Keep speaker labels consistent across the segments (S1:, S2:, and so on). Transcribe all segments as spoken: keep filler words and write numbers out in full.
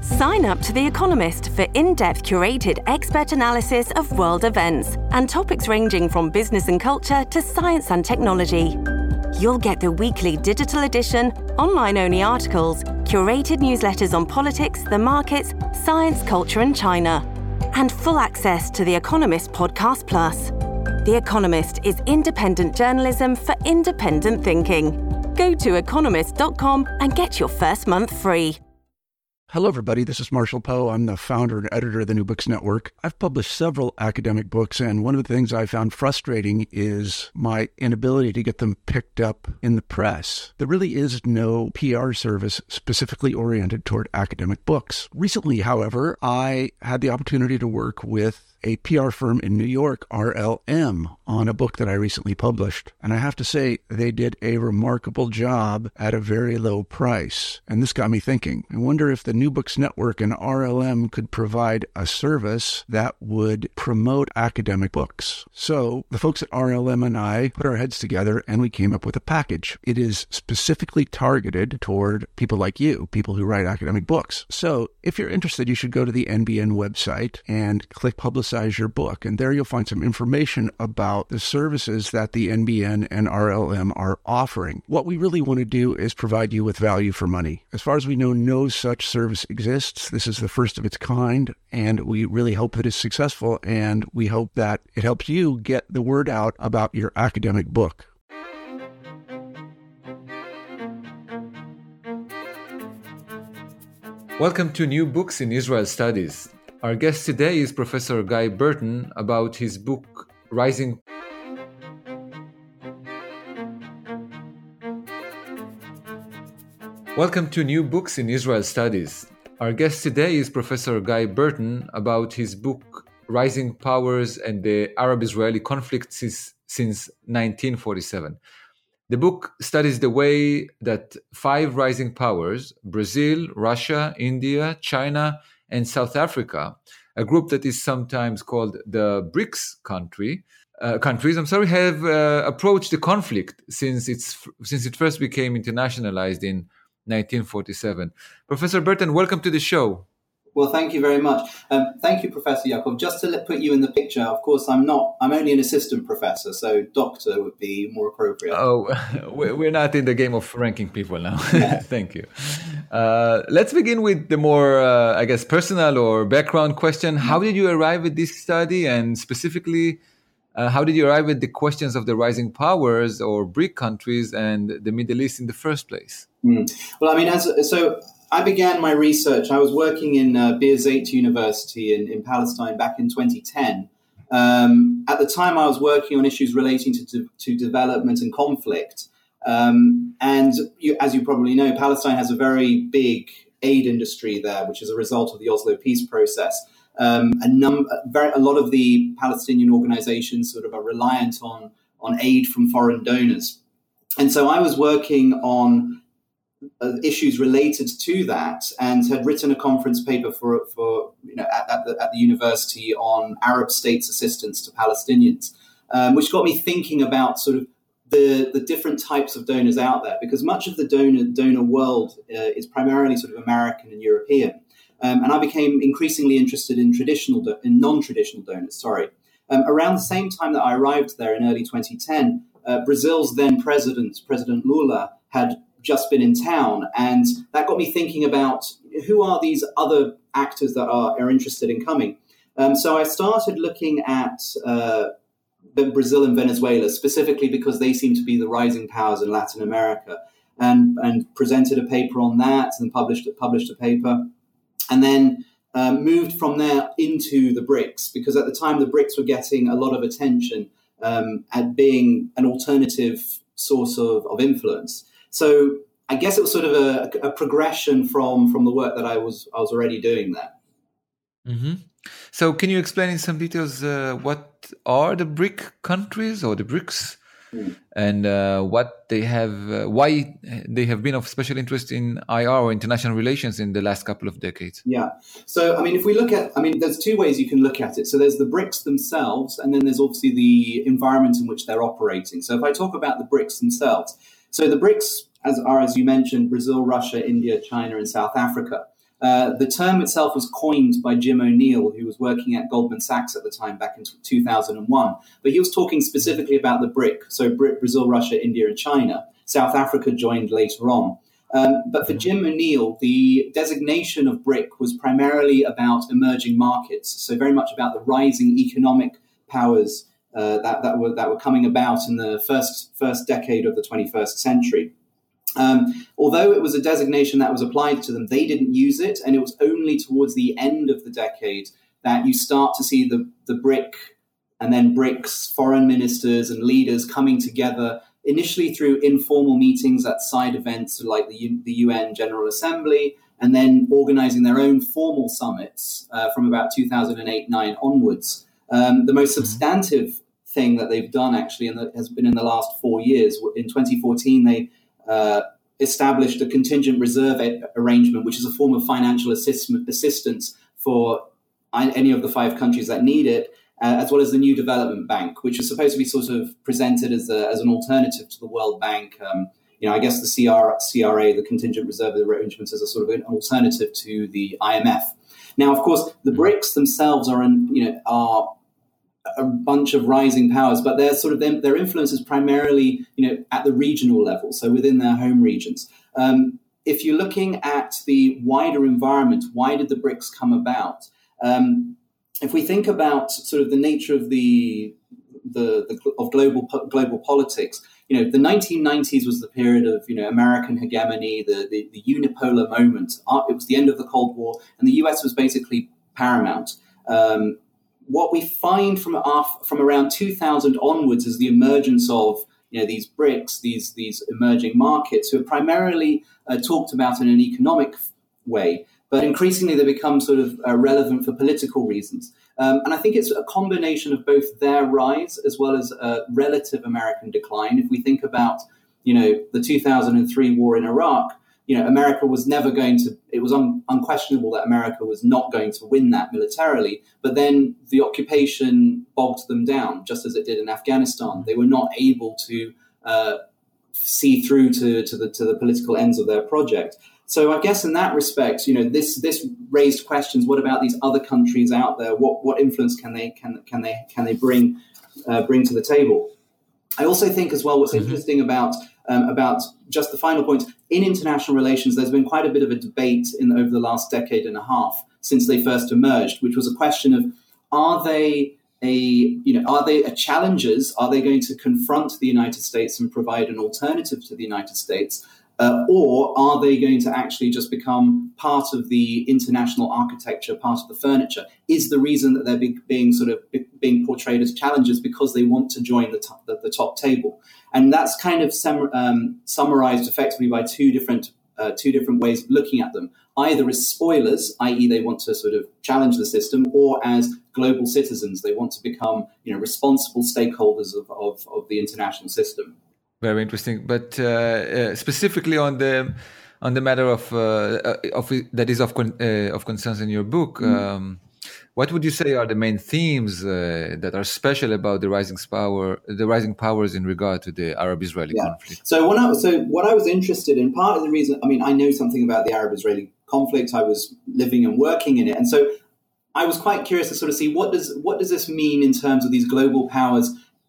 S1: Sign up to The Economist for in-depth curated expert analysis of world events and topics ranging from business and culture to science and technology. You'll get the weekly digital edition, online-only articles, curated newsletters on politics, the markets, science, culture and China, and full access to The Economist Podcast Plus. The Economist is independent journalism for independent thinking. Go to economist dot com and get your first month free.
S2: Hello, everybody. This is Marshall Poe. I'm the founder and editor of the New Books Network. I've published several academic books, and one of the things I found frustrating is my inability to get them picked up in the press. There really is no P R service specifically oriented toward academic books. Recently, however, I had the opportunity to work with a P R firm in New York, R L M, on a book that I recently published. And I have to say, they did a remarkable job at a very low price. And this got me thinking. I wonder if the New Books Network and R L M could provide a service that would promote academic books. So the folks at R L M and I put our heads together and we came up with a package. It is specifically targeted toward people like you, people who write academic books. So if you're interested, you should go to the N B N website and click Publicize Your Book. And there you'll find some information about the services that the N B N and R L M are offering. What we really want to do is provide you with value for money. As far as we know, no such service exists. This is the first of its kind, and we really hope that it's successful, and we hope that it helps you get the word out about your academic book.
S3: Welcome to New Books in Israel Studies. Our guest today is Professor Guy Burton about his book, Rising. Welcome to New Books in Israel Studies. Our guest today is Professor Guy Burton about his book, Rising Powers and the Arab-Israeli Conflict since, since nineteen forty-seven. The book studies the way that five rising powers, Brazil, Russia, India, China, and South Africa, a group that is sometimes called the BRICS country, uh, countries, I'm sorry, have uh, approached the conflict since it's since it first became internationalized in nineteen forty-seven. Professor Burton, welcome to the show.
S4: Well, thank you very much. Um, thank you, Professor Yaakov. Just to let, put you in the picture, of course, I'm not, I'm only an assistant professor, so doctor would be more appropriate.
S3: Oh, we're not in the game of ranking people now. Yeah. Thank you. Uh, let's begin with the more, uh, I guess, personal or background question. How did you arrive at this study? And specifically, uh, how did you arrive at the questions of the rising powers or BRIC countries and the Middle East in the first place?
S4: Mm. Well, I mean, as so... I began my research. I was working in uh, Birzeit University in, in Palestine back in twenty ten. Um, at the time, I was working on issues relating to, to, to development and conflict. Um, and you, as you probably know, Palestine has a very big aid industry there, which is a result of the Oslo peace process. Um, a, num- very, a lot of the Palestinian organizations sort of are reliant on, on aid from foreign donors. And so I was working on Uh, issues related to that, and had written a conference paper for for you know at, at, the, at the university on Arab states' assistance to Palestinians, um, which got me thinking about sort of the the different types of donors out there, because much of the donor donor world uh, is primarily sort of American and European, um, and I became increasingly interested in traditional do- in non-traditional donors. Sorry, um, around the same time that I arrived there in early twenty ten, uh, Brazil's then president, President Lula, had just been in town, and that got me thinking about who are these other actors that are, are interested in coming. Um, so I started looking at uh, Brazil and Venezuela, specifically because they seem to be the rising powers in Latin America, and and presented a paper on that, and published published a paper, and then um, moved from there into the BRICS, because at the time the BRICS were getting a lot of attention um, at being an alternative source of, of influence. So I guess it was sort of a, a progression from, from the work that I was I was already doing there.
S3: Mm-hmm. So can you explain in some details uh, what are the BRIC countries or the BRICS, mm. and uh, what they have, uh, why they have been of special interest in I R or international relations in the last couple of decades?
S4: Yeah. So I mean, if we look at, I mean, there's two ways you can look at it. So there's the BRICS themselves, and then there's obviously the environment in which they're operating. So if I talk about the BRICS themselves. So the BRICS as are, as you mentioned, Brazil, Russia, India, China, and South Africa. Uh, the term itself was coined by Jim O'Neill, who was working at Goldman Sachs at the time back in two thousand one. But he was talking specifically about the BRIC, so Brit, Brazil, Russia, India, and China. South Africa joined later on. Um, but for Jim O'Neill, the designation of BRIC was primarily about emerging markets, so very much about the rising economic powers uh, that, that, were, that were coming about in the first, first decade of the twenty-first century. Um, although it was a designation that was applied to them, they didn't use it, and it was only towards the end of the decade that you start to see the, the BRIC and then BRICS foreign ministers and leaders coming together, initially through informal meetings at side events like the, U- the U N General Assembly, and then organizing their own formal summits uh, from about two thousand eight nine onwards. Um, the most substantive thing that they've done actually in the, has been in the last four years. In twenty fourteen, they uh, established a contingent reserve a- arrangement, which is a form of financial assist- assistance for any of the five countries that need it, Uh, as well as the New Development Bank, which is supposed to be sort of presented as a, as an alternative to the World Bank. Um, you know, I guess the C R, C R A, the Contingent Reserve Arrangements, as a sort of an alternative to the I M F. Now, of course, the BRICS themselves are, in, you know, are a bunch of rising powers, but their sort of their, their influence is primarily, you know, at the regional level, so within their home regions. Um, if you're looking at the wider environment, why did the BRICS come about? Um, If we think about sort of the nature of the, the, the of global global politics, you know, the nineteen nineties was the period of, you know, American hegemony, the, the, the unipolar moment. It was the end of the Cold War, and the U S was basically paramount. Um, what we find from our, from around two thousand onwards is the emergence of, you know, these BRICS, these these emerging markets, who are primarily uh, talked about in an economic way. But increasingly, they become sort of uh, relevant for political reasons. Um, and I think it's a combination of both their rise as well as a relative American decline. If we think about, you know, the two thousand three war in Iraq, you know, America was never going to, it was un, unquestionable that America was not going to win that militarily. But then the occupation bogged them down, just as it did in Afghanistan. They were not able to uh, see through to, to, the, to the political ends of their project. So I guess in that respect, you know, this this raised questions. What about these other countries out there? What what influence can they can can they can they bring uh, bring to the table? I also think as well, what's mm-hmm. interesting about um, about just the final point in international relations, there's been quite a bit of a debate in over the last decade and a half since they first emerged, which was a question of are they a you know are they a challengers? Are they going to confront the United States and provide an alternative to the United States? Uh, or are they going to actually just become part of the international architecture, part of the furniture? Is the reason that they're be, being sort of be, being portrayed as challengers because they want to join the top, the, the top table? And that's kind of sum, um, summarized effectively by two different uh, two different ways of looking at them. Either as spoilers, that is they want to sort of challenge the system, or as global citizens. They want to become, you know, responsible stakeholders of, of, of the international system.
S3: Very interesting, but uh, uh, specifically on the on the matter of uh, of that is of con- uh, of concerns in your book. Mm. Um, what would you say are the main themes uh, that are special about the rising power, the rising powers in regard to the Arab-Israeli yeah. conflict?
S4: So when I so what I was interested in, part of the reason, I mean, I know something about the Arab-Israeli conflict. I was living and working in it, and so I was quite curious to sort of see what does what does this mean in terms of these global powers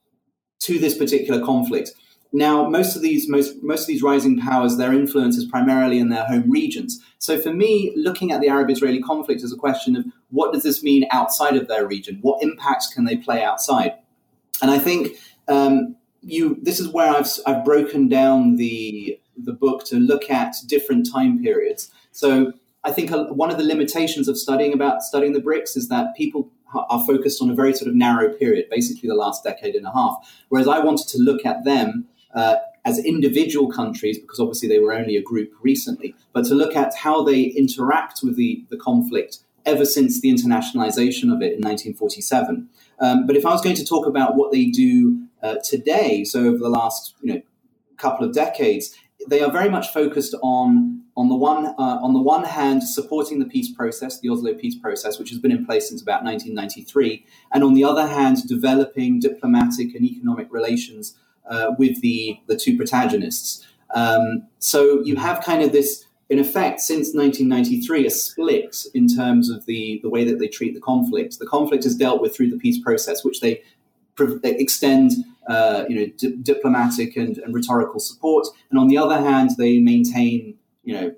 S4: to this particular conflict. Now, most of these most most of these rising powers, their influence is primarily in their home regions. So for me, looking at the Arab-Israeli conflict is a question of what does this mean outside of their region? What impacts can they play outside? And I think um, you this is where I've I've broken down the the book to look at different time periods. So I think one of the limitations of studying about studying the BRICS is that people are focused on a very sort of narrow period, basically the last decade and a half. Whereas I wanted to look at them Uh, as individual countries, because obviously they were only a group recently, but to look at how they interact with the, the conflict ever since the internationalization of it in nineteen forty-seven. Um, but if I was going to talk about what they do uh, today, so over the last you know couple of decades, they are very much focused on on the one uh, on the one hand supporting the peace process, the Oslo peace process, which has been in place since about nineteen ninety-three, and on the other hand developing diplomatic and economic relations Uh, with the, the two protagonists. Um, so you have kind of this in effect, since nineteen ninety-three, a split in terms of the, the way that they treat the conflict. The conflict is dealt with through the peace process, which they, pre- they extend uh, you know, di- diplomatic and, and rhetorical support. And on the other hand, they maintain, you know,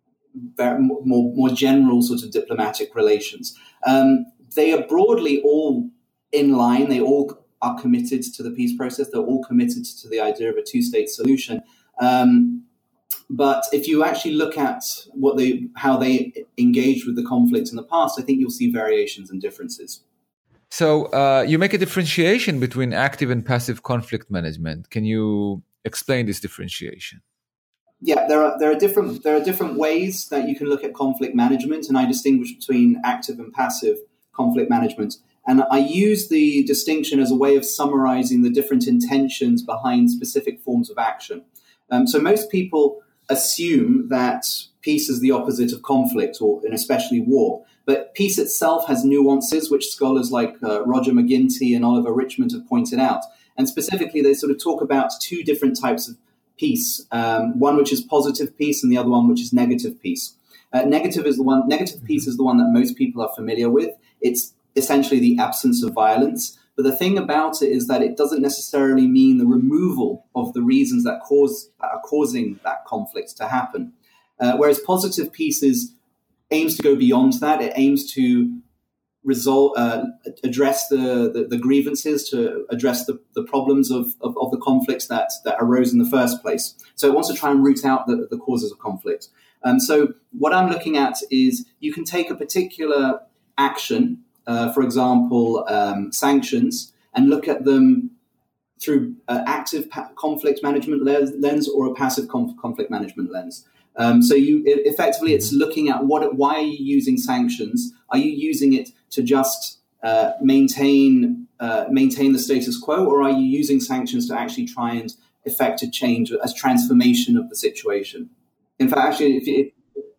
S4: very, more, more general sort of diplomatic relations. Um, they are broadly all in line. They all are committed to the peace process. They're all committed to the idea of a two-state solution. Um, but if you actually look at what they, how they engaged with the conflict in the past, I think you'll see variations and differences.
S3: So uh, you make a differentiation between active and passive conflict management. Can you explain this differentiation?
S4: Yeah, there are there are different there are different ways that you can look at conflict management, and I distinguish between active and passive conflict management. And I use the distinction as a way of summarizing the different intentions behind specific forms of action. Um, so most people assume that peace is the opposite of conflict, or and especially war. But peace itself has nuances, which scholars like uh, Roger McGinty and Oliver Richmond have pointed out. And specifically, they sort of talk about two different types of peace, um, one which is positive peace and the other one which is negative peace. Uh, negative is the one. Negative peace is the one that most people are familiar with. It's essentially the absence of violence. But the thing about it is that it doesn't necessarily mean the removal of the reasons that cause that are causing that conflict to happen. Uh, whereas positive peace is, aims to go beyond that. It aims to resolve, uh, address the, the, the grievances, to address the, the problems of, of, of the conflicts that, that arose in the first place. So it wants to try and root out the, the causes of conflict. Um, so what I'm looking at is you can take a particular action, uh, for example, um, sanctions, and look at them through uh, active pa- conflict management lens or a passive conf- conflict management lens. Um, so you effectively, it's looking at what, why are you using sanctions? Are you using it to just uh, maintain uh, maintain the status quo, or are you using sanctions to actually try and effect a change, as transformation of the situation? In fact, actually, if you,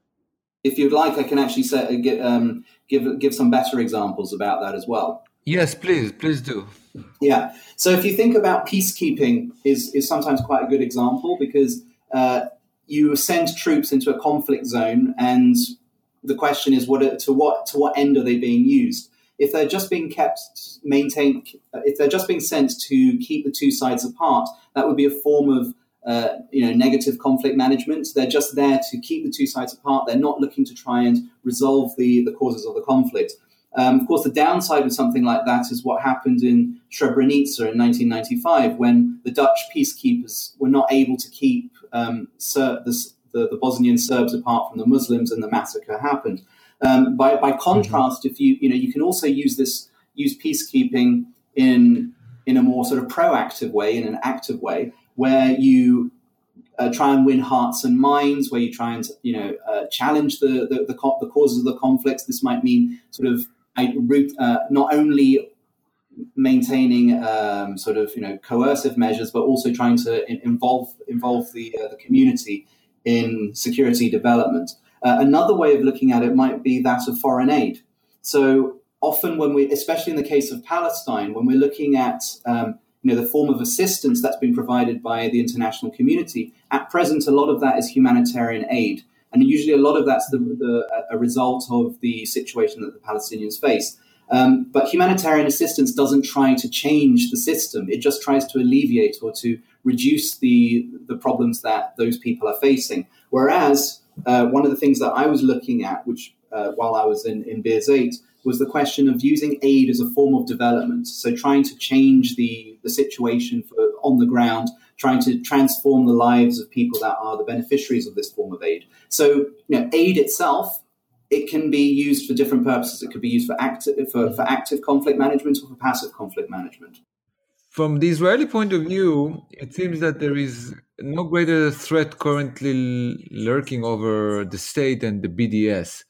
S4: if you'd like, I can actually say, get, um, give give some better examples about that as well.
S3: Yes, please, please do.
S4: Yeah. So if you think about peacekeeping, is is sometimes quite a good example, because uh, you send troops into a conflict zone, and the question is, what to what to what end are they being used? If they're just being kept, maintained, if they're just being sent to keep the two sides apart, that would be a form of uh, you know negative conflict management. They're just there to keep the two sides apart. They're not looking to try and resolve the the causes of the conflict. Um, of course, the downside of something like that is what happened in Srebrenica in nineteen ninety-five, when the Dutch peacekeepers were not able to keep um, Ser- the, the, the Bosnian Serbs apart from the Muslims, and the massacre happened. Um, by, by contrast, mm-hmm. if you you know you can also use this use peacekeeping in in a more sort of proactive way, in an active way, where you uh, try and win hearts and minds, where you try and you know uh, challenge the the, the co- the causes of the conflicts. This might mean sort of root uh, not only maintaining um, sort of you know coercive measures, but also trying to in- involve involve the uh, the community in security development. Uh, another way of looking at it might be that of foreign aid. So often, when we, especially in the case of Palestine, when we're looking at um, you know the form of assistance that's been provided by the international community, at present a lot of that is humanitarian aid. And usually a lot of that's the, the, a result of the situation that the Palestinians face. Um, but humanitarian assistance doesn't try to change the system. It just tries to alleviate or to reduce the, the problems that those people are facing. Whereas uh, one of the things that I was looking at, which uh, while I was in, in Beers eight, was the question of using aid as a form of development. So trying to change the, the situation for, on the ground, trying to transform the lives of people that are the beneficiaries of this form of aid. So, you know, aid itself, it can be used for different purposes. It could be used for active, for, for active conflict management or for passive conflict management.
S3: From the Israeli point of view, it seems that there is no greater threat currently lurking over the state and the B D S.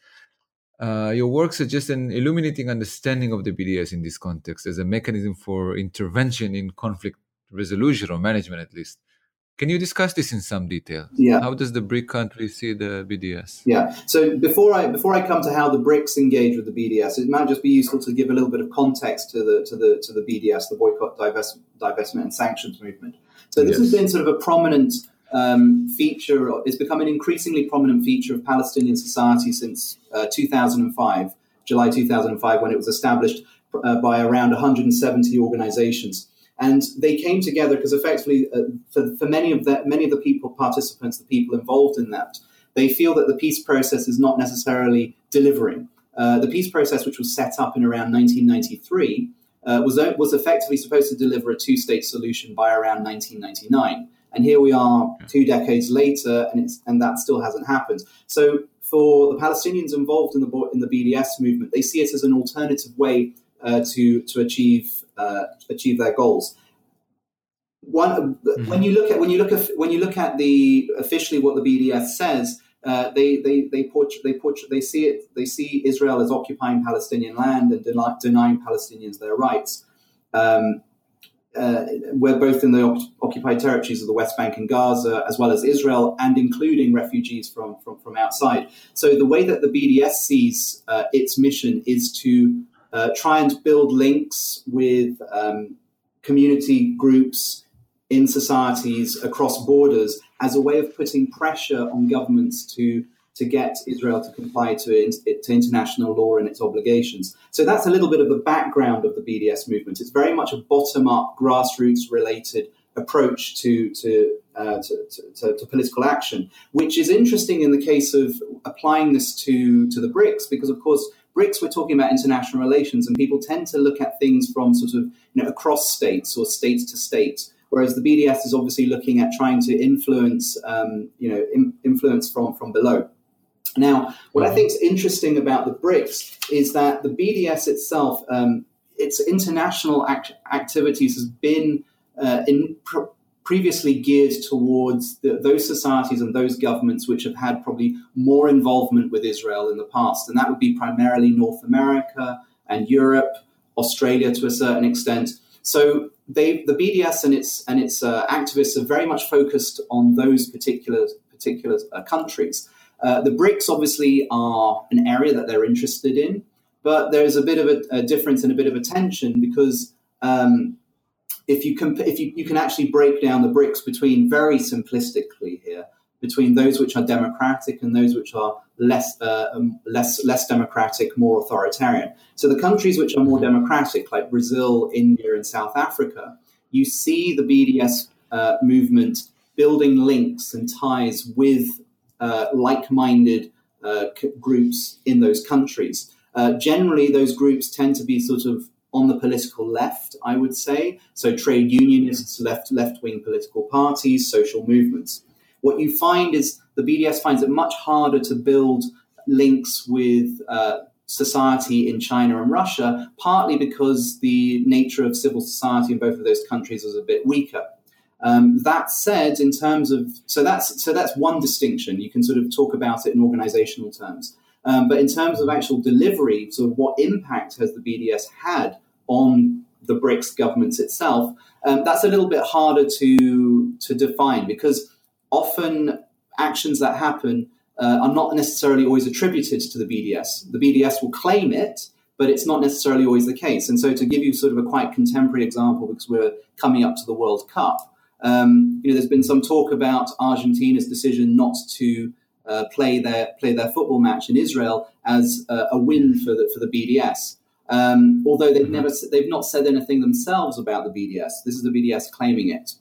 S3: Uh, your work suggests an illuminating understanding of the B D S in this context as a mechanism for intervention in conflict resolution, or management at least. Can you discuss this in some detail?
S4: Yeah.
S3: How does the BRIC country see the B D S?
S4: Yeah. So before I before I come to how the BRICS engage with the B D S, it might just be useful to give a little bit of context to the to the to the B D S, the boycott, divest, divestment, and sanctions movement. So this yes. has been sort of a prominent um, feature, it's become an increasingly prominent feature of Palestinian society since uh, two thousand five, July two thousand five, when it was established uh, by around one hundred seventy organizations. And they came together because effectively, uh, for, for many of the, many of the people, participants, the people involved in that, they feel that the peace process is not necessarily delivering. Uh, the peace process, which was set up in around nineteen ninety-three, uh, was, was effectively supposed to deliver a two-state solution by around nineteen ninety-nine. And here we are two decades later, and, it's, and that still hasn't happened. So for the Palestinians involved in the, in the B D S movement, they see it as an alternative way uh, to, to achieve uh, achieve their goals. One, mm-hmm. when you look at when you look at when you look at the officially what the B D S says, uh, they they they portray, they portray, they see it they see Israel as occupying Palestinian land and deny, denying Palestinians their rights. Um, uh, we're both in the op- occupied territories of the West Bank and Gaza, as well as Israel, and including refugees from from, from outside. So the way that the B D S sees uh, its mission is to uh, try and build links with um, community groups in societies across borders as a way of putting pressure on governments to to get Israel to comply to, to international law and its obligations. So that's a little bit of the background of the B D S movement. It's very much a bottom-up, grassroots-related approach to to, uh, to, to to political action, which is interesting in the case of applying this to, to the BRICS, because, of course, BRICS, we're talking about international relations, and people tend to look at things from sort of, you know, across states or state to state. Whereas the B D S is obviously looking at trying to influence, um, you know, in, influence from, from below. Now, what I think is interesting about the BRICS is that the B D S itself, um, its international act- activities has been uh, in pr- previously geared towards the, those societies and those governments which have had probably more involvement with Israel in the past. And that would be primarily North America and Europe, Australia to a certain extent. So they, the B D S and its and its uh, activists are very much focused on those particular particular uh, countries. Uh, the BRICS obviously are an area that they're interested in, but there's a bit of a, a difference and a bit of a tension because um, if you comp- if you, you can actually break down the BRICS between very simplistically here between those which are democratic and those which are less uh, um, less less democratic, more authoritarian. So the countries which are more democratic, like Brazil, India, and South Africa, you see the B D S uh, movement building links and ties with uh, like-minded uh, c- groups in those countries. Uh, generally, those groups tend to be sort of on the political left, I would say. So trade unionists, left left-wing political parties, social movements. What you find is the B D S finds it much harder to build links with uh, society in China and Russia, partly because the nature of civil society in both of those countries is a bit weaker. Um, that said, in terms of so that's so that's one distinction. You can sort of talk about it in organizational terms, um, but in terms of actual delivery, so what impact has the B D S had on the BRICS governments itself? Um, that's a little bit harder to to define because often actions that happen uh, are not necessarily always attributed to the B D S. The B D S will claim it, but it's not necessarily always the case. And so to give you sort of a quite contemporary example, because we're coming up to the World Cup, um, you know, there's been some talk about Argentina's decision not to uh, play their play their football match in Israel as uh, a win for the for the B D S. Um, although they've never they've not said anything themselves about the B D S. This is the B D S claiming it.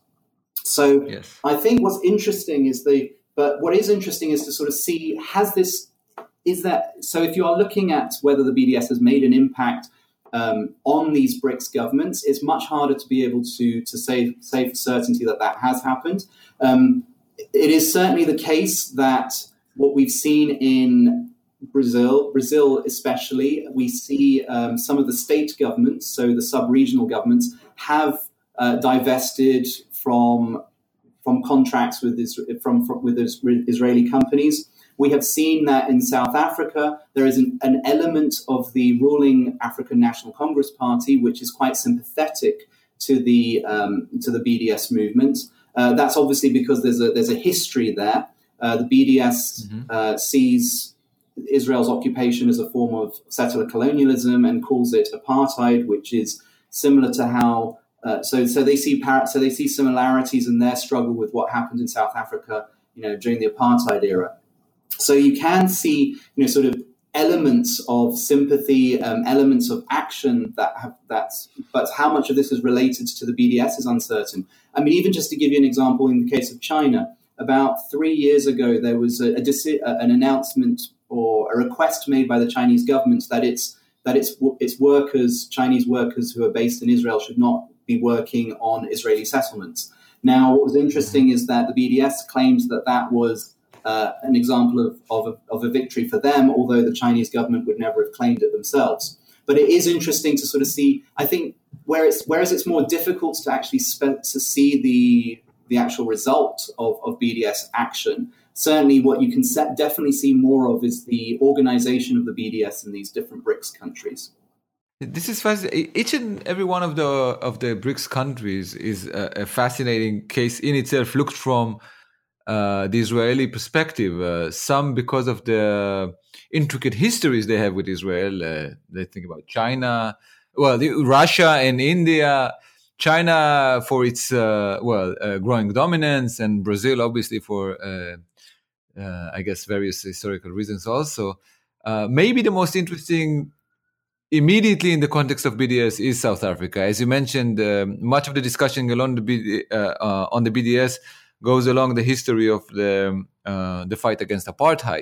S4: So yes. I think what's interesting is the, but what is interesting is to sort of see, has this, is that, so if you are looking at whether the B D S has made an impact um, on these BRICS governments, it's much harder to be able to, to say, say for certainty that that has happened. Um, it is certainly the case that what we've seen in Brazil, Brazil especially, we see um, some of the state governments, so the sub-regional governments, have uh, divested from from contracts with from, from with Israeli companies. We have seen that in South Africa, there is an, an element of the ruling African National Congress Party which is quite sympathetic to the um, to the B D S movement. Uh, that's obviously because there's a there's a history there. Uh, the B D S mm-hmm. uh, sees Israel's occupation as a form of settler colonialism and calls it apartheid, which is similar to how uh, so so they see par- so they see similarities in their struggle with what happened in South Africa, you know, during the apartheid era. So you can see, you know, sort of elements of sympathy, um, elements of action that have that's, but how much of this is related to the B D S is uncertain. I mean, even just to give you an example, in the case of China, about three years ago, there was a, a deci- an announcement or a request made by the Chinese government that its that its its workers, Chinese workers who are based in Israel, should not be working on Israeli settlements. Now, what was interesting is that the B D S claims that that was uh, an example of, of, a, of a victory for them, although the Chinese government would never have claimed it themselves. But it is interesting to sort of see, I think, where it's, whereas it's more difficult to actually spe- to see the the actual result of, of B D S action, certainly what you can set, definitely see more of is the organization of the B D S in these different BRICS countries.
S3: This is fascinating. Each and every one of the of the BRICS countries is a, a fascinating case in itself, looked from uh, the Israeli perspective. Uh, some because of the intricate histories they have with Israel. Uh, they think about China, well, the, Russia and India. China for its uh, well uh, growing dominance, and Brazil obviously for uh, uh, I guess various historical reasons also. Uh, maybe the most interesting immediately in the context of B D S is South Africa. As you mentioned, uh, much of the discussion along the B D, uh, uh, on the B D S goes along the history of the uh, the fight against apartheid,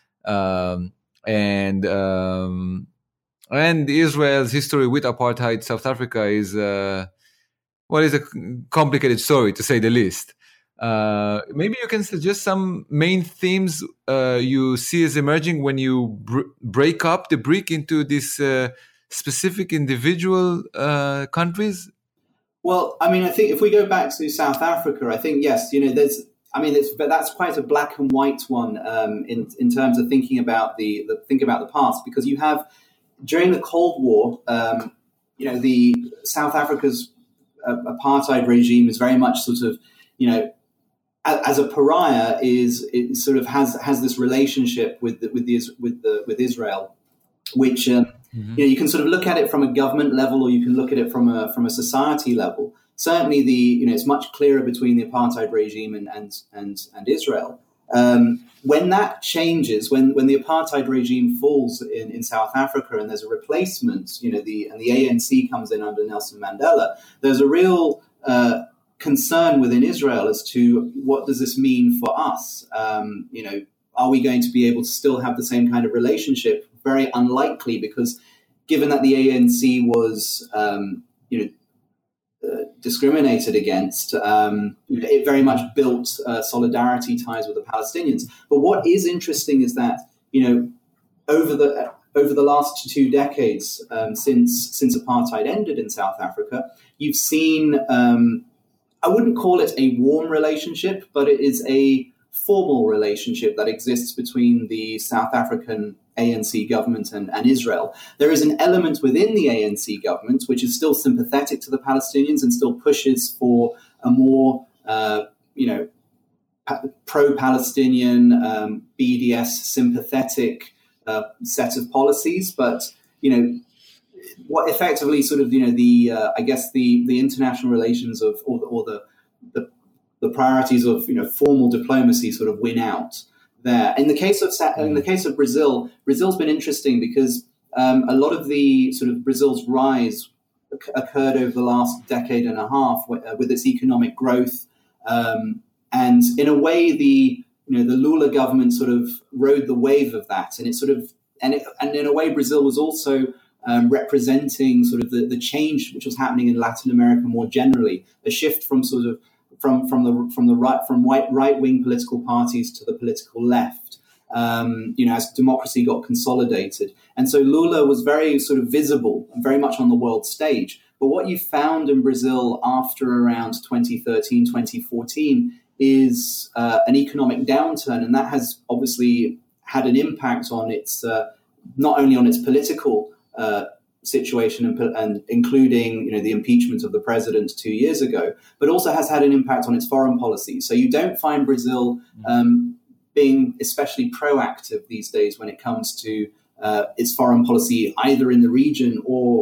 S3: um, and um, and Israel's history with apartheid. South Africa is uh, well, is a complicated story to say the least. Uh, maybe you can suggest some main themes uh, you see as emerging when you br- break up the BRIC into these uh, specific individual uh, countries.
S4: Well, I mean, I think if we go back to South Africa, I think yes, you know, there's, I mean, it's, but that's quite a black and white one um, in in terms of thinking about the, the think about the past, because you have during the Cold War, um, you know, the South Africa's uh, apartheid regime is very much sort of, you know, as a pariah, is it sort of has has this relationship with the, with the with the with Israel, which um, mm-hmm. you know, you can sort of look at it from a government level, or you can look at it from a from a society level. Certainly, the you know it's much clearer between the apartheid regime and and and, and Israel. Um, when that changes, when when the apartheid regime falls in, in South Africa, and there's a replacement, you know, the and the A N C comes in under Nelson Mandela, there's a real uh, concern within Israel as to what does this mean for us? Um, you know, are we going to be able to still have the same kind of relationship? Very unlikely, because given that the A N C was, um, you know, uh, discriminated against, um, it very much built uh, solidarity ties with the Palestinians. But what is interesting is that, you know, over the over the last two decades um, since since apartheid ended in South Africa, you've seen. Um, I wouldn't call it a warm relationship, but it is a formal relationship that exists between the South African A N C government and, and Israel. There is an element within the A N C government which is still sympathetic to the Palestinians and still pushes for a more, uh, you know, pro-Palestinian, um, B D S sympathetic uh, set of policies. But, you know, what effectively sort of, you know, the, uh, I guess the, the international relations of, or the, or the, the, the priorities of, you know, formal diplomacy sort of win out there. In the case of, in the case of Brazil, Brazil's been interesting because um, a lot of the sort of Brazil's rise occurred over the last decade and a half with, uh, with its economic growth. Um, and in a way, the, you know, the Lula government sort of rode the wave of that. And it sort of, and it, and in a way, Brazil was also Um, representing sort of the, the change which was happening in Latin America more generally, a shift from sort of from from the from the right from white right wing political parties to the political left. Um, you know, as democracy got consolidated, and so Lula was very sort of visible and very much on the world stage. But what you found in Brazil after around twenty thirteen, twenty fourteen is uh, an economic downturn, and that has obviously had an impact on its uh, not only on its political Uh, situation and, and including, you know, the impeachment of the president two years ago, but also has had an impact on its foreign policy. So you don't find Brazil um, being especially proactive these days when it comes to uh, its foreign policy, either in the region or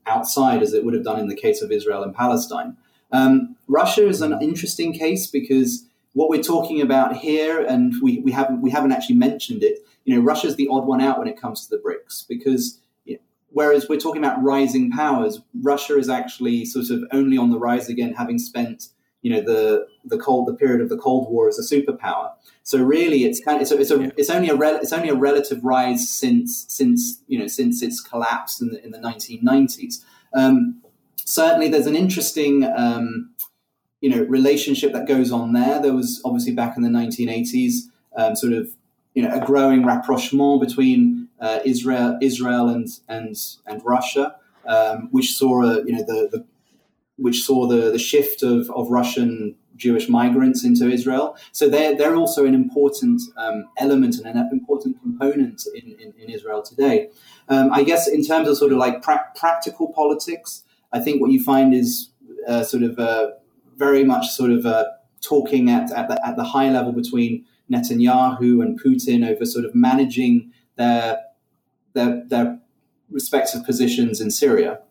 S4: outside, as it would have done in the case of Israel and Palestine. Um, Russia is an interesting case because what we're talking about here, and we, we haven't we haven't actually mentioned it, you know, Russia's the odd one out when it comes to the BRICS, because you know, whereas we're talking about rising powers, Russia is actually sort of only on the rise again, having spent, you know, the the cold the period of the Cold War as a superpower. So really, it's kind of it's a, it's, a, it's only a rel- it's only a relative rise since since you know since its collapse in the in the nineteen nineties. Um, certainly, there's an interesting um, you know relationship that goes on there. There was obviously back in the nineteen eighties, um, sort of you know a growing rapprochement between uh, Israel Israel and and and Russia, um, which saw a, you know the, the which saw the, the shift of, of Russian Jewish migrants into Israel. So they're, they're also an important um, element and an important component in, in, in Israel today. Um, I guess in terms of sort of like pra- practical politics, I think what you find is uh, sort of uh, very much sort of uh, talking at, at, the, at the high level between Netanyahu and Putin over sort of managing their, their, their respective positions in Syria.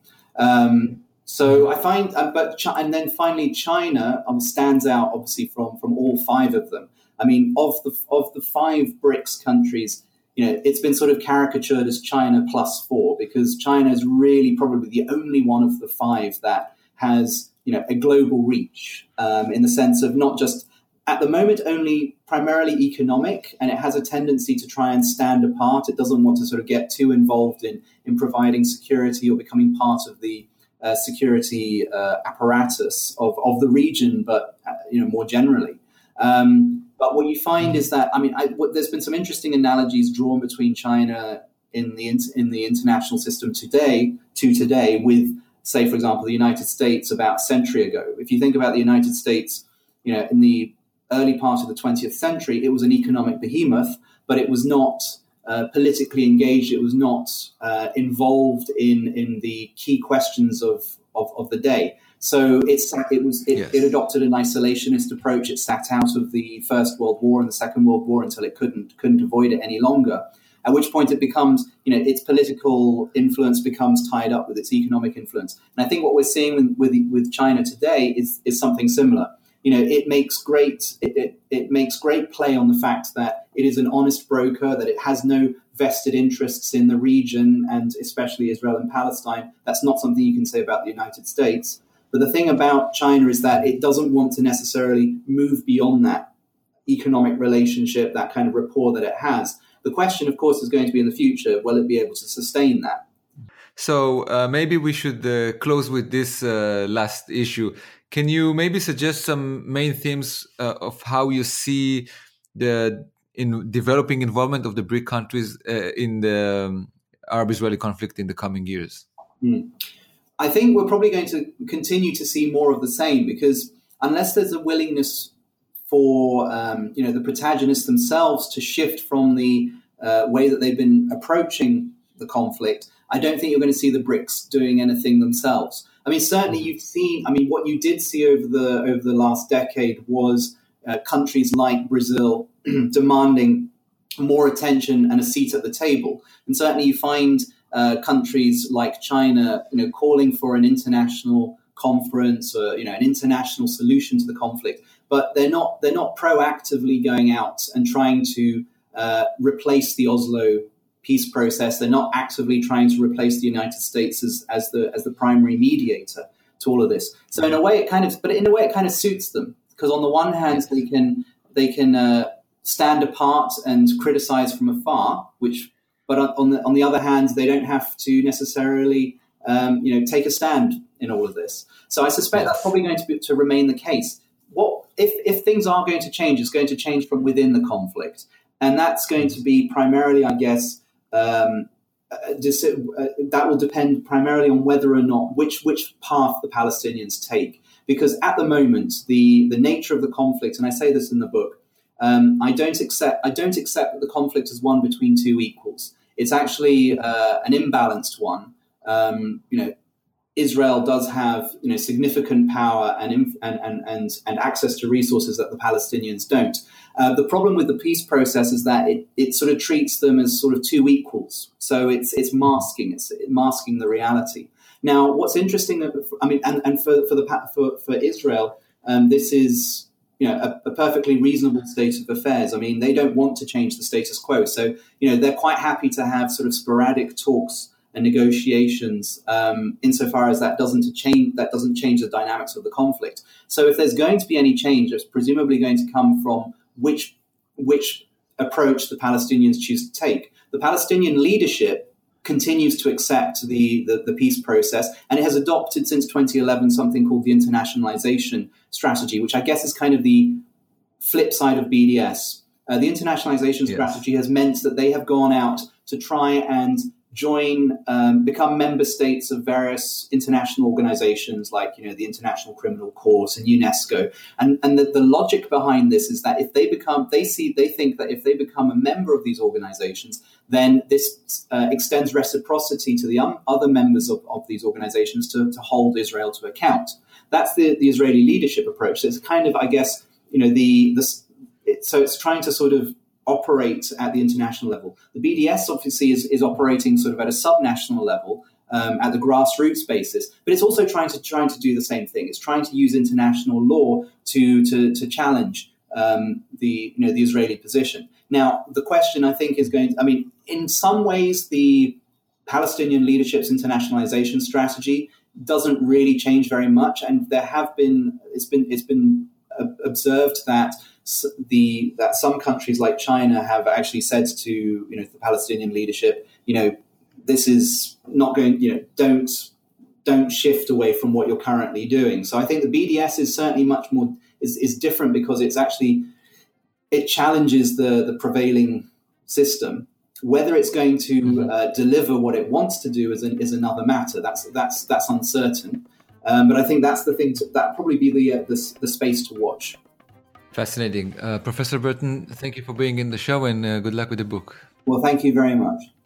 S4: Um, So I find, uh, but and then finally China um, stands out obviously from from all five of them. I mean, of the of the five BRICS countries, you know, it's been sort of caricatured as China plus four, because China is really probably the only one of the five that has, you know, a global reach um, in the sense of not just at the moment only primarily economic, and it has a tendency to try and stand apart. It doesn't want to sort of get too involved in in providing security or becoming part of the Uh, security uh, apparatus of, of the region, but uh, you know more generally. Um, but what you find is that I mean, I, what, there's been some interesting analogies drawn between China in the in the international system today to today with, say, for example, the United States about a century ago. If you think about the United States, you know, in the early part of the twentieth century, it was an economic behemoth, but it was not Uh, politically engaged. It was not uh, involved in in the key questions of of, of the day. So it's it was it, yes. it adopted an isolationist approach. It sat out of the First World War and the Second World War until it couldn't couldn't avoid it any longer. At which point it becomes, you know, its political influence becomes tied up with its economic influence. And I think what we're seeing with with, with China today is is something similar. You know, it makes great it, it, it makes great play on the fact that it is an honest broker, that it has no vested interests in the region, and especially Israel and Palestine. That's not something you can say about the United States. But the thing about China is that it doesn't want to necessarily move beyond that economic relationship, that kind of rapport that it has. The question, of course, is going to be in the future, will it be able to sustain that?
S3: So uh, maybe we should uh, close with this uh, last issue. Can you maybe suggest some main themes uh, of how you see the in developing involvement of the BRIC countries uh, in the um, Arab-Israeli conflict in the coming years?
S4: Mm. I think we're probably going to continue to see more of the same, because unless there's a willingness for um, you know the protagonists themselves to shift from the uh, way that they've been approaching the conflict, I don't think you're going to see the BRICS doing anything themselves. I mean, certainly you've seen, I mean, what you did see over the over the last decade was uh, countries like Brazil demanding more attention and a seat at the table. And certainly you find uh, countries like China, you know, calling for an international conference or, you know, an international solution to the conflict. But they're not they're not proactively going out and trying to uh, replace the Oslo peace process. They're not actively trying to replace the United States as, as the as the primary mediator to all of this. So in a way, it kind of, but in a way, it kind of suits them, because on the one hand, they can they can uh, stand apart and criticize from afar, which, but on the on the other hand, they don't have to necessarily um, you know take a stand in all of this. So I suspect that's probably going to be, to remain the case. What if if things are going to change? It's going to change from within the conflict, and that's going to be primarily, I guess. Um, uh, uh, that will depend primarily on whether or not which which path the Palestinians take, because at the moment the the nature of the conflict, and I say this in the book, um, I don't accept I don't accept that the conflict is one between two equals. It's actually uh, an imbalanced one. Um, you know, Israel does have you know significant power and and and and, and access to resources that the Palestinians don't. Uh, the problem with the peace process is that it, it sort of treats them as sort of two equals. So it's it's masking, it's masking the reality. Now, what's interesting, I mean, and, and for for the for for Israel, um, this is you know a, a perfectly reasonable state of affairs. I mean, they don't want to change the status quo, so you know they're quite happy to have sort of sporadic talks and negotiations, um, insofar as that doesn't change that doesn't change the dynamics of the conflict. So, if there's going to be any change, it's presumably going to come from which which approach the Palestinians choose to take. The Palestinian leadership continues to accept the, the, the peace process, and it has adopted since twenty eleven something called the internationalization strategy, which I guess is kind of the flip side of B D S. Uh, the internationalization yes. strategy has meant that they have gone out to try and join, um, become member states of various international organizations like, you know, the International Criminal Court and UNESCO. And, and the, the logic behind this is that if they become, they see, they think that if they become a member of these organizations, then this uh, extends reciprocity to the um, other members of, of these organizations to, to hold Israel to account. That's the, the Israeli leadership approach. So it's kind of, I guess, you know, the, the it, so it's trying to sort of operate at the international level. The B D S obviously is, is operating sort of at a subnational level, um, at the grassroots basis, but it's also trying to trying to do the same thing. It's trying to use international law to to, to challenge um, the you know the Israeli position. Now, the question I think is going to, I mean, in some ways, the Palestinian leadership's internationalization strategy doesn't really change very much, and there have been it's been it's been observed that the that some countries like China have actually said to you know the Palestinian leadership, you know, this is not going, you know, don't don't shift away from what you're currently doing. So I think the B D S is certainly much more is, is different because it's actually it challenges the the prevailing system. Whether it's going to mm-hmm. uh, deliver what it wants to do is an, is another matter. That's that's that's uncertain. Um, but I think that's the thing to, that probably be the, uh, the the space to watch.
S3: Fascinating. Uh, Professor Burton, thank you for being in the show and uh, good luck with the book.
S4: Well, thank you very much.